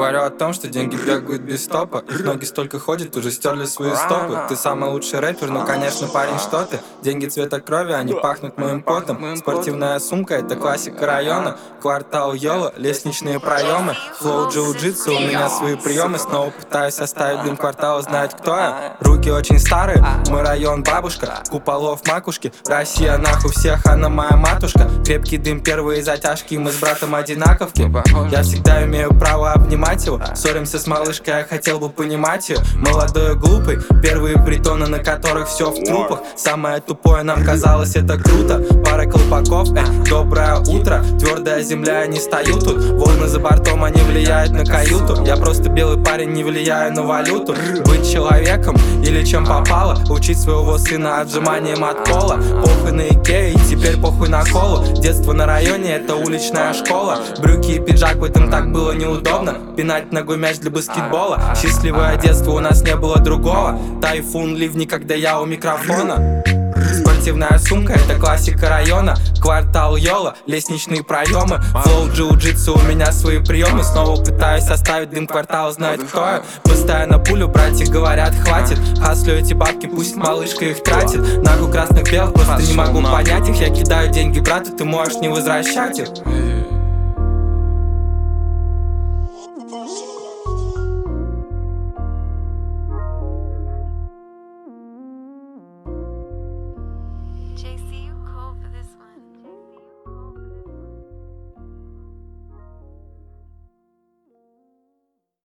Говорю о том, что деньги бегают без стопа. Их ноги столько ходят, уже стерли свои стопы. Ты самый лучший рэпер, ну конечно, парень, что ты? Деньги цвета крови, они пахнут моим потом. Спортивная сумка, это классика района. Квартал Йола, лестничные проемы. Флоу джиу-джитсу, у меня свои приемы. Снова пытаюсь оставить дым квартала, знает кто я. Руки очень старые, мой район бабушка. Куполов макушки, Россия нахуй всех, она моя матушка. Крепкий дым, первые затяжки, мы с братом одинаковки. Я всегда имею право обнимать его. Ссоримся с малышкой, я хотел бы понимать ее. Молодой и глупый, первые притоны, на которых все в трупах. Самое тупое нам казалось, это круто. Пара колпаков, доброе утро. Твердая земля, я не стою тут. Волны за бортом, они влияют на каюту. Я просто белый парень, не влияю на валюту. Быть человеком или чем попало. Учить своего сына отжиманием от пола. Похуй на Икею и теперь похуй на колу. Детство на районе, это уличная школа. Брюки и пиджак, в этом так было неудобно. Пинать ногой мяч для баскетбола. Счастливое детство, у нас не было другого. Тайфун, ливни, когда я у микрофона. Спортивная сумка, это классика района. Квартал Йола, лестничные проемы. Флоу джиу-джитсу, у меня свои приемы. Снова пытаюсь оставить дым квартала, знает кто я. Постоянно пулю, братья говорят, хватит. Хаслю эти бабки, пусть малышка их тратит. Нахуй красных белых, просто не могу понять их. Я кидаю деньги брату, ты можешь не возвращать их.